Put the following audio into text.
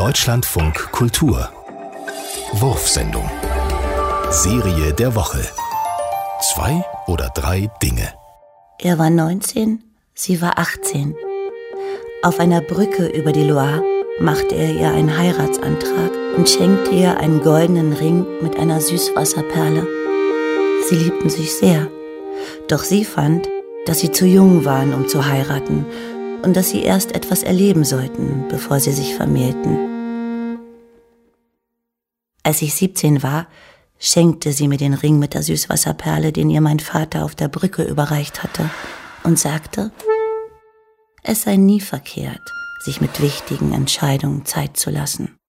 Deutschlandfunk Kultur Wurfsendung. Serie der Woche. 2 oder 3 Dinge. Er war 19, sie war 18. Auf einer Brücke über die Loire machte er ihr einen Heiratsantrag und schenkte ihr einen goldenen Ring mit einer Süßwasserperle. Sie liebten sich sehr, doch sie fand, dass sie zu jung waren, um zu heiraten und dass sie erst etwas erleben sollten, bevor sie sich vermählten. Als ich 17 war, schenkte sie mir den Ring mit der Süßwasserperle, den ihr mein Vater auf der Brücke überreicht hatte, und sagte, es sei nie verkehrt, sich mit wichtigen Entscheidungen Zeit zu lassen.